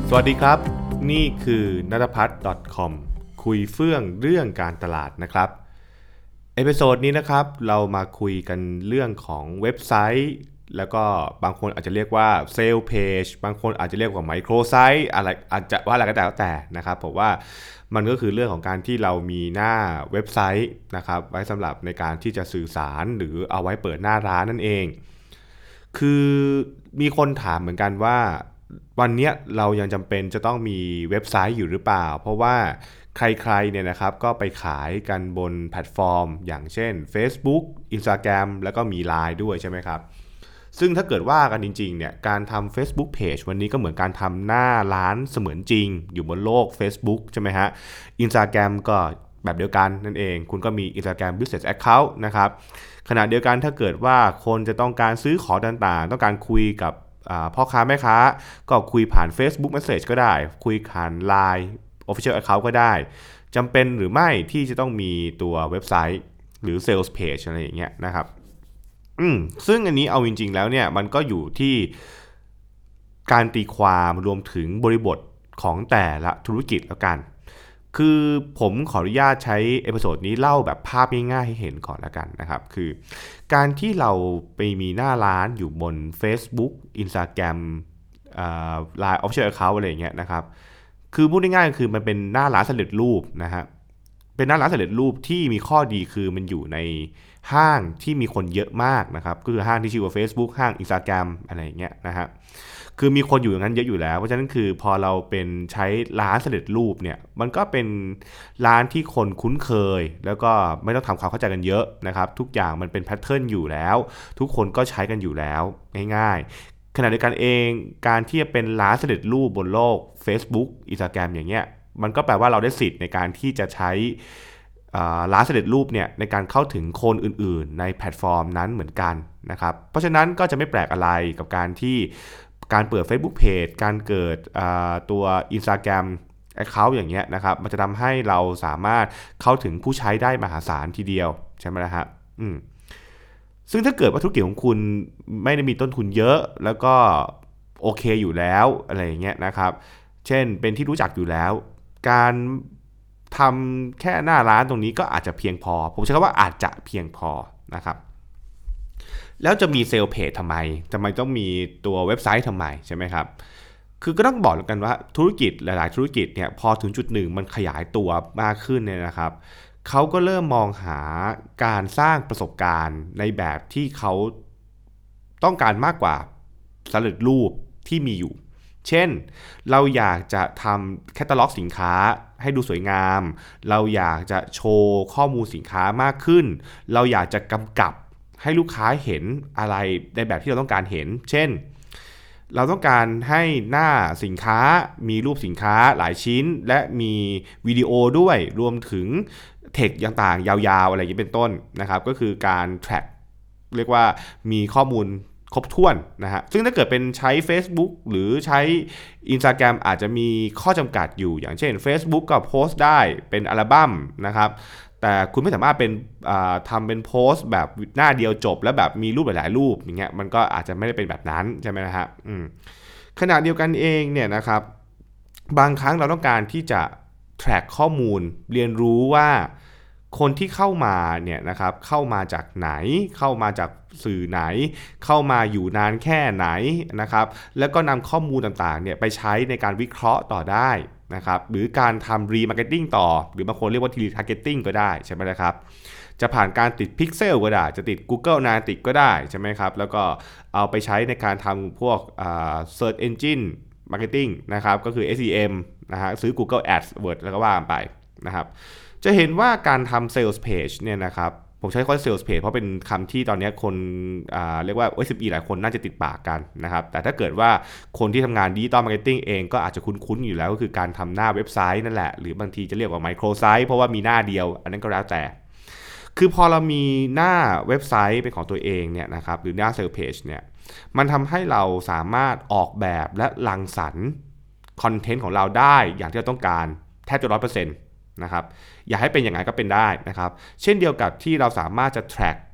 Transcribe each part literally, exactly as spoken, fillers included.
สวัสดีครับนี่คือณัฐพัฒน์ .com คุยเฟื่องเรื่องการตลาดนะครับเอพิโซดนี้นะครับเรามาคุยกันเรื่องของเว็บไซต์แล้วก็บางคนอาจจะเรียกว่าเซลล์เพจบางคนอาจจะเรียกว่าไมโครไซต์อะไรอาจจะว่าอะไรก็แล้วแต่นะครับผมว่ามันก็คือเรื่องของการที่เรามีหน้าเว็บไซต์นะครับไว้สำหรับในการที่จะสื่อสารหรือเอาไว้เปิดหน้าร้านนั่นเองคือมีคนถามเหมือนกันว่าวันนี้เรายังจำเป็นจะต้องมีเว็บไซต์อยู่หรือเปล่าเพราะว่าใครๆเนี่ยนะครับก็ไปขายกันบนแพลตฟอร์มอย่างเช่น Facebook Instagram แล้วก็มี ไลน์ ด้วยใช่ไหมครับซึ่งถ้าเกิดว่ากันจริงๆเนี่ยการทำ Facebook Page วันนี้ก็เหมือนการทำหน้าร้านเสมือนจริงอยู่บนโลก Facebook ใช่ไหมฮะ Instagram ก็แบบเดียวกันนั่นเองคุณก็มี Instagram Business Account นะครับขณะเดียวกันถ้าเกิดว่าคนจะต้องการซื้อของต่างๆต้องการคุยกับพ่อค้าแม่ค้าก็คุยผ่าน Facebook Message ก็ได้คุยผ่าน ไลน์ Official Account ก็ได้จำเป็นหรือไม่ที่จะต้องมีตัวเว็บไซต์หรือ Sales Page อะไรอย่างเงี้ยนะครับอืมซึ่งอันนี้เอาจริงๆแล้วเนี่ยมันก็อยู่ที่การตีความรวมถึงบริบทของแต่ละธุรกิจแล้วกันคือผมขออนุญาตใช้เอพิโซดนี้เล่าแบบภาพง่ายๆให้เห็นก่อนแล้วกันนะครับคือการที่เราไปมีหน้าร้านอยู่บน Facebook Instagram อ่า ไลน์ Official Account อะไรอย่างเงี้ยนะครับคือพูดง่ายๆคือมันเป็นหน้าร้านสำเร็จรูปนะฮะเป็นหน้าร้านสำเร็จรูปที่มีข้อดีคือมันอยู่ในห้างที่มีคนเยอะมากนะครับก็คือห้างที่ชื่อว่า Facebook ห้าง Instagram อะไรอย่างเงี้ยนะฮะคือมีคนอยู่อย่างนั้นเยอะอยู่แล้วเพราะฉะนั้นคือพอเราเป็นใช้ร้านสำเร็จรูปเนี่ยมันก็เป็นร้านที่คนคุ้นเคยแล้วก็ไม่ต้องทำความเข้าใจกันเยอะนะครับทุกอย่างมันเป็นแพทเทิร์นอยู่แล้วทุกคนก็ใช้กันอยู่แล้วง่ายๆขณะเดียวกันเองการที่จะเป็นร้านสำเร็จรูปบนโลก Facebook Instagram อย่างเงี้ยมันก็แปลว่าเราได้สิทธิ์ในการที่จะใช้ร้านสำเร็จรูปเนี่ยในการเข้าถึงคนอื่นๆในแพลตฟอร์มนั้นเหมือนกันนะครับเพราะฉะนั้นก็จะไม่แปลกอะไรกับการที่การเปิด Facebook Page การเกิดตัว Instagram Account อย่างเงี้ยนะครับมันจะทำให้เราสามารถเข้าถึงผู้ใช้ได้มหาศาลทีเดียวใช่ไหมล่ะฮะอืมซึ่งถ้าเกิดว่าธุรกิจของคุณไม่ได้มีต้นทุนเยอะแล้วก็โอเคอยู่แล้วอะไรอย่างเงี้ยนะครับเช่นเป็นที่รู้จักอยู่แล้วการทำแค่หน้าร้านตรงนี้ก็อาจจะเพียงพอผมใช้คำว่าอาจจะเพียงพอนะครับแล้วจะมีเซลล์เพจทำไมทำไมต้องมีตัวเว็บไซต์ทำไมใช่ไหมครับคือก็ต้องบอกแล้วกันว่าธุรกิจหลายๆธุรกิจเนี่ยพอถึงจุดหนึ่งมันขยายตัวมากขึ้นเนี่ยนะครับเขาก็เริ่มมองหาการสร้างประสบการณ์ในแบบที่เขาต้องการมากกว่าสำเร็จรูปที่มีอยู่เช่นเราอยากจะทำแคตตาล็อกสินค้าให้ดูสวยงามเราอยากจะโชว์ข้อมูลสินค้ามากขึ้นเราอยากจะกำกับให้ลูกค้าเห็นอะไรในแบบที่เราต้องการเห็นเช่นเราต้องการให้หน้าสินค้ามีรูปสินค้าหลายชิ้นและมีวิดีโอด้วยรวมถึงเทคต่างๆยาวๆอะไรอย่างนี้เป็นต้นนะครับก็คือการ track เรียกว่ามีข้อมูลครบถ้วนนะฮะซึ่งถ้าเกิดเป็นใช้ Facebook หรือใช้ Instagram อาจจะมีข้อจำกัดอยู่อย่างเช่น Facebook ก็โพสต์ได้เป็นอัลบั้มนะครับแต่คุณไม่สามารถเป็นทำเป็นโพสต์แบบหน้าเดียวจบแล้วแบบมีรูปหลายๆรูปอย่างเงี้ยมันก็อาจจะไม่ได้เป็นแบบนั้นใช่ไหมนะฮะขณะเดียวกันเองเนี่ยนะครับบางครั้งเราต้องการที่จะ track ข้อมูลเรียนรู้ว่าคนที่เข้ามาเนี่ยนะครับเข้ามาจากไหนเข้ามาจากสื่อไหนเข้ามาอยู่นานแค่ไหนนะครับแล้วก็นำข้อมูลต่างๆเนี่ยไปใช้ในการวิเคราะห์ต่อได้นะครับหรือการทำรีมาร์เก็ตติ้งต่อหรือบางคนเรียกว่ารีทาร์เก็ตติ้งก็ได้ใช่ไหมนะครับจะผ่านการติดพิกเซลก็ได้จะติด Google Analytics ก็ได้ใช่ไหมครับแล้วก็เอาไปใช้ในการทำพวกอ่า Search Engine Marketing นะครับก็คือ เอส อี เอ็ม นะฮะซื้อ Google AdWords แล้วก็ว่าไปนะครับจะเห็นว่าการทำ Sales Page เนี่ยนะครับผมใช้คำว่า Sales Page เพราะเป็นคำที่ตอนนี้คนอ่าเรียกว่า เอส เอ็ม อี หลายคนน่าจะติดปากกันนะครับแต่ถ้าเกิดว่าคนที่ทำงาน Digital Marketing เองก็อาจจะคุ้นๆอยู่แล้วก็คือการทำหน้าเว็บไซต์นั่นแหละหรือบางทีจะเรียกว่าไมโครไซต์เพราะว่ามีหน้าเดียวอันนั้นก็แล้วแต่คือพอเรามีหน้าเว็บไซต์เป็นของตัวเองเนี่ยนะครับหรือหน้า Sales Page เนี่ยมันทำให้เราสามารถออกแบบและรังสรรค์คอนเทนต์ของเราได้อย่างที่เราต้องการแทบจะ ร้อยเปอร์เซ็นต์ นะครับอย่าให้เป็นอย่างไรก็เป็นได้นะครับเช่นเดียวกับที่เราสามารถจะ track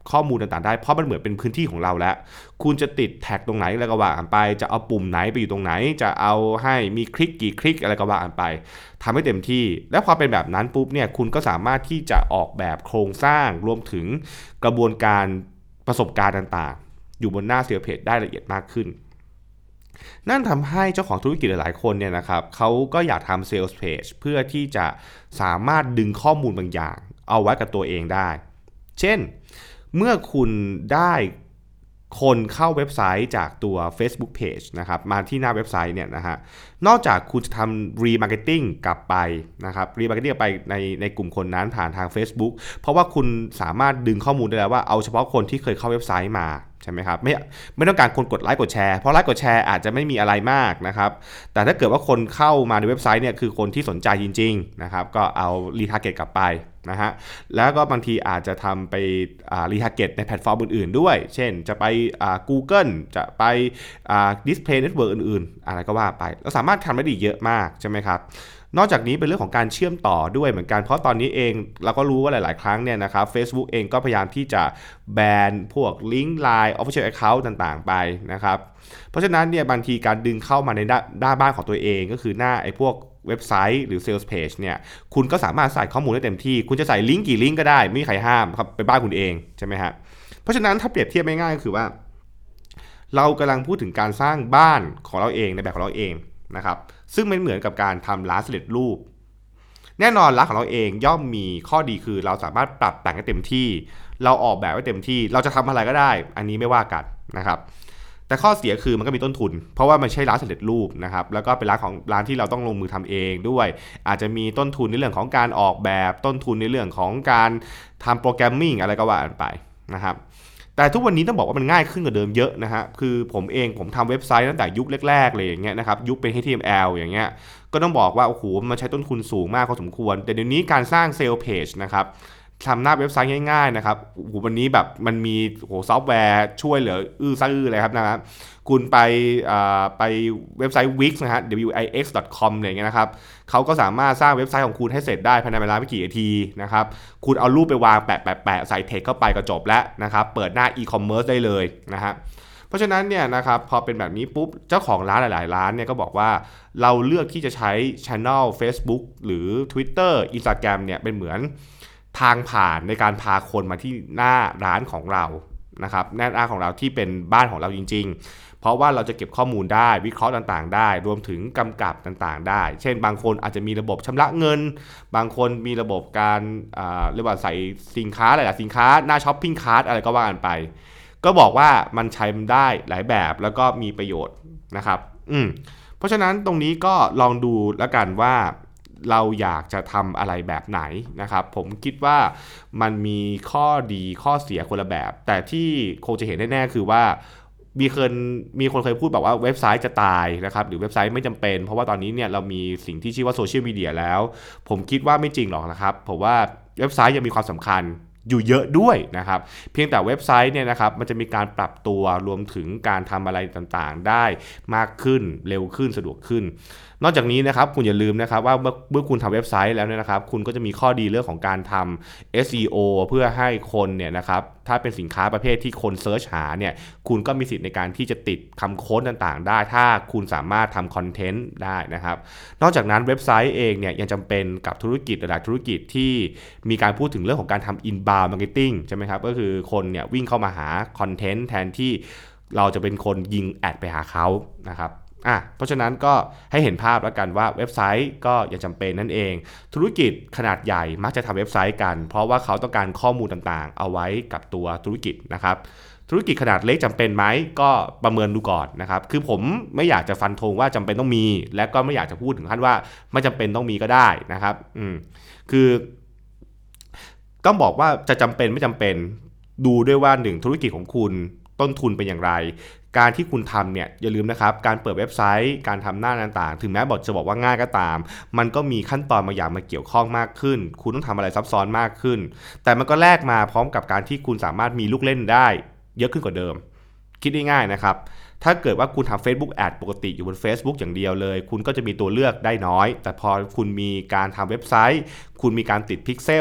ข้อมูลต่างๆได้เพราะมันเหมือนเป็นพื้นที่ของเราแล้วคุณจะติดแท็กตรงไหนอะไรก็ว่ากันไปจะเอาปุ่มไหนไปอยู่ตรงไหนจะเอาให้มีคลิกกี่คลิกอะไรก็ว่ากันไปทำให้เต็มที่และพอเป็นแบบนั้นปุ๊บเนี่ยคุณก็สามารถที่จะออกแบบโครงสร้างรวมถึงกระบวนการประสบการณ์ต่างๆอยู่บนหน้าเซลล์เพจได้ละเอียดมากขึ้นนั่นทำให้เจ้าของธุรกิจหลายๆคนเนี่ยนะครับเขาก็อยากทำเซลล์เพจเพื่อที่จะสามารถดึงข้อมูลบางอย่างเอาไว้กับตัวเองได้เช่นเมื่อคุณได้คนเข้าเว็บไซต์จากตัว Facebook Page นะครับมาที่หน้าเว็บไซต์เนี่ยนะฮะนอกจากคุณจะทำ remarketing กลับไปนะครับ remarketing กลับไปในในกลุ่มคนนั้นผ่านทาง Facebook เพราะว่าคุณสามารถดึงข้อมูลได้แล้วว่าเอาเฉพาะคนที่เคยเข้าเว็บไซต์มาใช่ไหมครับไม่ไม่ต้องการคนกดไลค์กดแชร์เพราะไลค์กดแชร์อาจจะไม่มีอะไรมากนะครับแต่ถ้าเกิดว่าคนเข้ามาในเว็บไซต์เนี่ยคือคนที่สนใจจริงๆนะครับก็เอา retarget กลับไปนะฮะแล้วก็บางทีอาจจะทำไปอ่า retarget ในแพลตฟอร์มอื่นๆด้วยเช่นจะไปอ่า Google จะไปอ่า Display Network อื่นๆอะไรก็ว่าไปเราสามารถทำได้ดีเยอะมากใช่ไหมครับนอกจากนี้เป็นเรื่องของการเชื่อมต่อด้วยเหมือนกันเพราะตอนนี้เองเราก็รู้ว่าหลายๆครั้งเนี่ยนะครับ Facebook เองก็พยายามที่จะแบนพวกลิงก์ ไลน์ Official Account ต่างๆไปนะครับเพราะฉะนั้นเนี่ยบางทีการดึงเข้ามาในหน้าบ้านของตัวเองก็คือหน้าไอ้พวกเว็บไซต์หรือ Sales Page เนี่ยคุณก็สามารถใส่ข้อมูลได้เต็มที่คุณจะใส่ลิงก์กี่ลิงก์ก็ได้ไม่มีใครห้ามครับไปบ้านคุณเองใช่ไหมฮะเพราะฉะนั้นถ้าเปรียบเทียบง่ายๆก็คือว่าเรากำลังพูดถึงการสร้างบ้านของเราเองในแบบของเราเองนะครับซึ่งมันเหมือนกับการทำร้านสำเร็จรูปแน่นอนร้านของเราเองย่อมมีข้อดีคือเราสามารถปรับแต่งให้เต็มที่เราออกแบบไว้เต็มที่เราจะทำอะไรก็ได้อันนี้ไม่ว่ากันนะครับแต่ข้อเสียคือมันก็มีต้นทุนเพราะว่ามันใช่ร้านสำเร็จรูปนะครับแล้วก็เป็นร้านของร้านที่เราต้องลงมือทำเองด้วยอาจจะมีต้นทุนในเรื่องของการออกแบบต้นทุนในเรื่องของการทำโปรแกรมมิ่งอะไรก็ว่ากันไปนะครับแต่ทุกวันนี้ต้องบอกว่ามันง่ายขึ้นกว่าเดิมเยอะนะฮะคือผมเองผมทำเว็บไซต์ตั้งแต่ยุคแรกๆเลยอย่างเงี้ยนะครับยุคเป็น เอช ที เอ็ม แอล อย่างเงี้ยก็ต้องบอกว่าโอ้โหมันใช้ต้นทุนสูงมากพอสมควรแต่เดี๋ยวนี้การสร้างเซลล์เพจนะครับทำหน้าเว็บไซต์ง่ายๆนะครับโอ้โหวันนี้แบบมันมีโอ้โหซอฟต์แวร์ช่วยเหลืออื้อซื่อเลยครับนะครับคุณไปไปเว็บไซต์ วิกซ์ นะฮะ ดับเบิลยู ไอ เอ็กซ์ ดอท คอม อะไรเงี้ยนะครับเขาก็สามารถสร้างเว็บไซต์ของคุณให้เสร็จได้ภายในเวลาไม่กี่นาทีนะครับคุณเอารูปไปวางแปะแปะแปะใส่เทคเข้าไปก็จบแล้วนะครับเปิดหน้า e-commerce ได้เลยนะฮะเพราะฉะนั้นเนี่ยนะครับพอเป็นแบบนี้ปุ๊บเจ้าของร้านหลายๆร้านเนี่ยก็บอกว่าเราเลือกที่จะใช้ channel Facebook หรือ Twitter Instagram เนี่ยเป็นเหมือนทางผ่านในการพาคนมาที่หน้าร้านของเรานะครับหน้าร้านของเราที่เป็นบ้านของเราจริงๆเพราะว่าเราจะเก็บข้อมูลได้วิเคราะห์ต่างๆได้รวมถึงกำกับต่างๆได้เช่นบางคนอาจจะมีระบบชำระเงินบางคนมีระบบการเรียกว่าใส่สินค้าหลายๆสินค้าหน้าช้อปปิ้งคาร์ทอะไรก็ว่ากันไปก็บอกว่ามันใช้ได้หลายแบบแล้วก็มีประโยชน์นะครับอืมเพราะฉะนั้นตรงนี้ก็ลองดูแล้วกันว่าเราอยากจะทำอะไรแบบไหนนะครับผมคิดว่ามันมีข้อดีข้อเสียคนละแบบแต่ที่คงจะเห็นแน่ๆคือว่ามีคนมีคนเคยพูดบอกว่าเว็บไซต์จะตายนะครับหรือเว็บไซต์ไม่จำเป็นเพราะว่าตอนนี้เนี่ยเรามีสิ่งที่ชื่อว่าโซเชียลมีเดียแล้วผมคิดว่าไม่จริงหรอกนะครับผมว่าเว็บไซต์ยังมีความสำคัญอยู่เยอะด้วยนะครับเพียงแต่เว็บไซต์เนี่ยนะครับมันจะมีการปรับตัวรวมถึงการทำอะไรต่างๆได้มากขึ้นเร็วขึ้นสะดวกขึ้นนอกจากนี้นะครับคุณอย่าลืมนะครับว่าเมื่อเมื่อคุณทำเว็บไซต์แล้วเนี่ยนะครับคุณก็จะมีข้อดีเรื่องของการทำ เอส อี โอ เพื่อให้คนเนี่ยนะครับถ้าเป็นสินค้าประเภทที่คนเซิร์ชหาเนี่ยคุณก็มีสิทธิ์ในการที่จะติดคำโค้ดต่างๆได้ถ้าคุณสามารถทำคอนเทนต์ได้นะครับนอกจากนั้นเว็บไซต์เองเนี่ยยังจำเป็นกับธุรกิจหลายธุรกิจที่มีการพูดถึงเรื่องของการทำ inbound marketing ใช่ไหมครับก็คือคนเนี่ยวิ่งเข้ามาหาคอนเทนต์แทนที่เราจะเป็นคนยิงแอดไปหาเขานะครับอ่ะเพราะฉะนั้นก็ให้เห็นภาพแล้วกันว่าเว็บไซต์ก็ยังจำเป็นนั่นเองธุรกิจขนาดใหญ่มักจะทำเว็บไซต์กันเพราะว่าเขาต้องการข้อมูลต่างๆเอาไว้กับตัวธุรกิจนะครับธุรกิจขนาดเล็กจำเป็นไหมก็ประเมินดูก่อนนะครับคือผมไม่อยากจะฟันธงว่าจำเป็นต้องมีและก็ไม่อยากจะพูดถึงขั้นว่าไม่จำเป็นต้องมีก็ได้นะครับอืมคือต้องบอกว่าจะจำเป็นไม่จำเป็นดูด้วยว่าหนึ่งธุรกิจของคุณต้นทุนเป็นอย่างไรการที่คุณทำเนี่ยอย่าลืมนะครับการเปิดเว็บไซต์การทำหน้าต่างๆถึงแม้บทจะบอกว่าง่ายก็ตามมันก็มีขั้นตอนบางอย่างมาเกี่ยวข้องมากขึ้นคุณต้องทำอะไรซับซ้อนมากขึ้นแต่มันก็แลกมาพร้อมกับการที่คุณสามารถมีลูกเล่นได้เยอะขึ้นกว่าเดิมคิดง่ายๆนะครับถ้าเกิดว่าคุณทำ Facebook Ad ปกติอยู่บน Facebook อย่างเดียวเลยคุณก็จะมีตัวเลือกได้น้อยแต่พอคุณมีการทำเว็บไซต์คุณมีการติดพิกเซล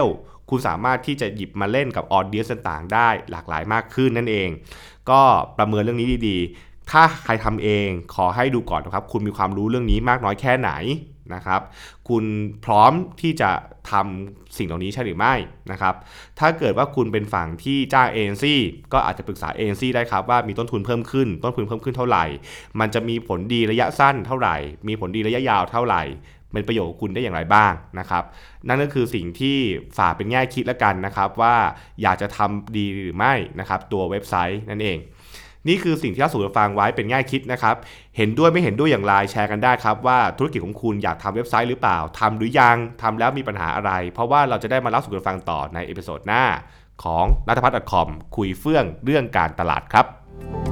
คุณสามารถที่จะหยิบมาเล่นกับออเดียนซ์ต่างๆได้หลากหลายมากขึ้นนั่นเองก็ประเมินเรื่องนี้ดีๆถ้าใครทำเองขอให้ดูก่อนนะครับคุณมีความรู้เรื่องนี้มากน้อยแค่ไหนนะครับคุณพร้อมที่จะทำสิ่งเหล่านี้ใช่หรือไม่นะครับถ้าเกิดว่าคุณเป็นฝั่งที่จ้างเอเจนซี่ก็อาจจะปรึกษาเอเจนซี่ได้ครับว่ามีต้นทุนเพิ่มขึ้นต้นทุนเพิ่มขึ้นเท่าไหร่มันจะมีผลดีระยะสั้นเท่าไหร่มีผลดีระยะยาวเท่าไหร่เป็นประโยชน์กับคุณได้อย่างไรบ้างนะครับนั่นก็คือสิ่งที่ฝากเป็นแง่คิดแล้วกันนะครับว่าอยากจะทำดีหรือไม่นะครับตัวเว็บไซต์นั่นเองนี่คือสิ่งที่ท่านสู่ฟังไว้เป็นแง่คิดนะครับเห็นด้วยไม่เห็นด้วยอย่างไรแชร์กันได้ครับว่าธุรกิจของคุณอยากทำเว็บไซต์หรือเปล่าทำหรือยังทำแล้วมีปัญหาอะไรเพราะว่าเราจะได้มาเล่าสู่กันฟังต่อในเอพิโซดหน้าของนัทพัฒน์ .com คุยเฟื่องเรื่องการตลาดครับ